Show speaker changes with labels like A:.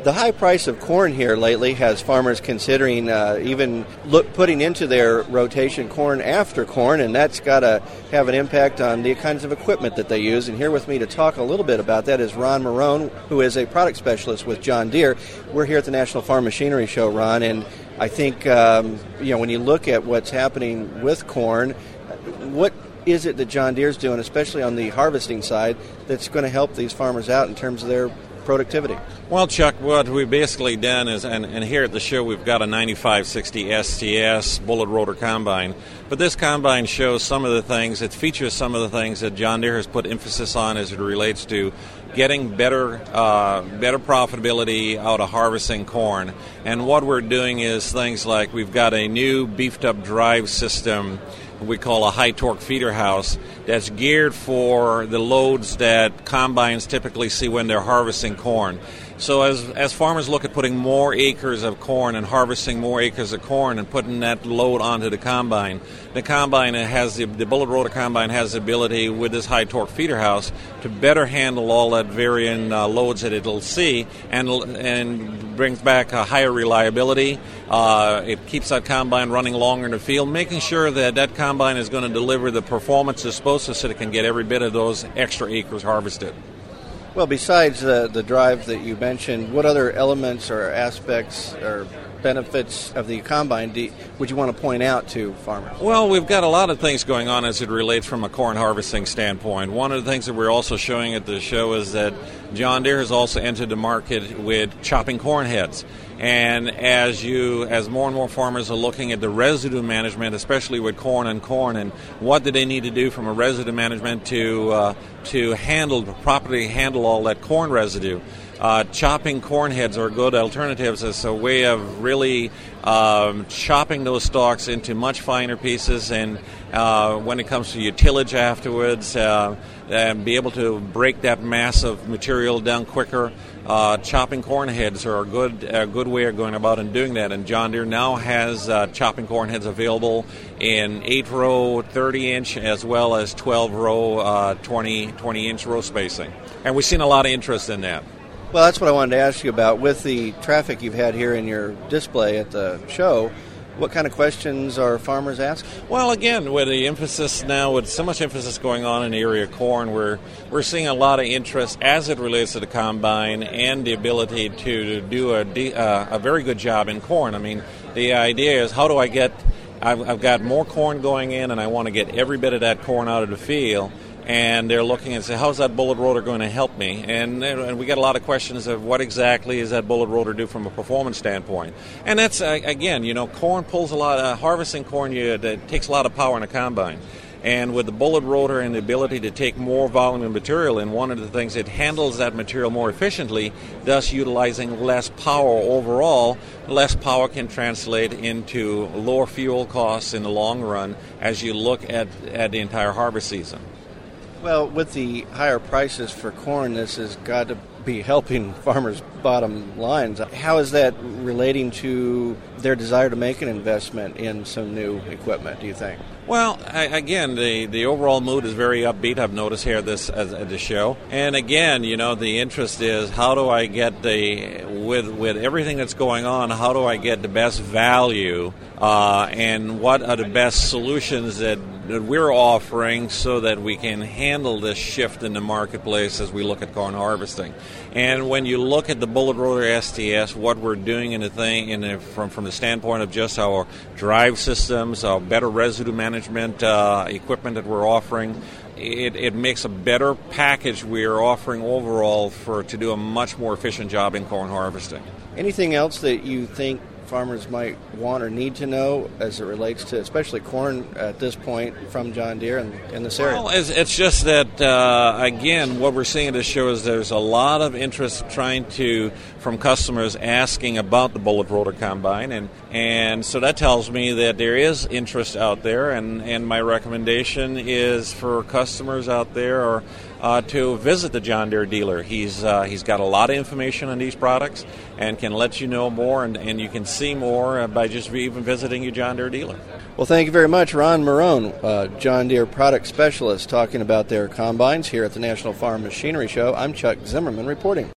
A: The high price of corn here lately has farmers considering putting into their rotation corn after corn, and that's got to have an impact on the kinds of equipment that they use. And here with me to talk a little bit about that is Ron Marone, who is a product specialist with John Deere. We're here at the National Farm Machinery Show, Ron, and I think when you look at what's happening with corn, what is it that John Deere's doing, especially on the harvesting side, that's going to help these farmers out in terms of their productivity?
B: Well, Chuck, what we've basically done is, and here at the show we've got a 9560 STS bullet rotor combine, but this combine shows some of the things, it features some of the things that John Deere has put emphasis on as it relates to getting better profitability out of harvesting corn. And what we're doing is things like we've got a new beefed up drive system we call a high torque feeder house that's geared for the loads that combines typically see when they're harvesting corn. So as farmers look at putting more acres of corn and harvesting more acres of corn and putting that load onto the combine has the bullet rotor combine has the ability with this high torque feeder house to better handle all that varying loads that it'll see and brings back a higher reliability. It keeps that combine running longer in the field, making sure that that combine is going to deliver the performance it's supposed to so it can get every bit of those extra acres harvested.
A: Well, besides the drive that you mentioned, what other elements or aspects or benefits of the combine would you want to point out to farmers?
B: Well, we've got a lot of things going on as it relates from a corn harvesting standpoint. One of the things that we're also showing at the show is that John Deere has also entered the market with chopping corn heads. And as more and more farmers are looking at the residue management, especially with corn, and what do they need to do from a residue management to properly handle all that corn residue, chopping corn heads are good alternatives as a way of really chopping those stalks into much finer pieces, and when it comes to your tillage afterwards, and be able to break that mass of material down quicker. Chopping corn heads are a good way of going about and doing that, and John Deere now has chopping corn heads available in 8-row 30-inch as well as 12-row 20-inch row spacing, and we've seen a lot of interest in that.
A: Well, that's what I wanted to ask you about. With the traffic you've had here in your display at the show, what kind of questions are farmers asking?
B: Well, again, with the emphasis now, with so much emphasis going on in the area of corn, we're seeing a lot of interest as it relates to the combine and the ability to do a very good job in corn. I mean, the idea is how do I get, I've got more corn going in and I want to get every bit of that corn out of the field. And they're looking and say, how's that bullet rotor going to help me? And we get a lot of questions of what exactly is that bullet rotor do from a performance standpoint. And that's, again, corn pulls a lot, harvesting corn, that takes a lot of power in a combine. And with the bullet rotor and the ability to take more volume of material in, one of the things, it handles that material more efficiently, thus utilizing less power overall. Less power can translate into lower fuel costs in the long run as you look at the entire harvest season.
A: Well, with the higher prices for corn, this has got to be helping farmers' bottom lines. How is that relating to their desire to make an investment in some new equipment, do you think?
B: Well, again, the overall mood is very upbeat. I've noticed here at the show. And again, the interest is how do I get with everything that's going on, how do I get the best value and what are the best solutions that we're offering so that we can handle this shift in the marketplace as we look at corn harvesting. And when you look at the bullet rotor STS, what we're doing from the standpoint of just our drive systems, our better residue management equipment that we're offering, it makes a better package we're offering overall to do a much more efficient job in corn harvesting.
A: Anything else that you think farmers might want or need to know as it relates to especially corn at this point from John Deere in this area?
B: Well, it's just that, again, what we're seeing at this show is there's a lot of interest from customers asking about the bullet rotor combine, and so that tells me that there is interest out there, and my recommendation is for customers out there to visit the John Deere dealer. He's got a lot of information on these products and can let you know more, and you can see more by just even visiting your John Deere dealer.
A: Well, thank you very much, Ron Marone, John Deere product specialist, talking about their combines here at the National Farm Machinery Show. I'm Chuck Zimmerman reporting.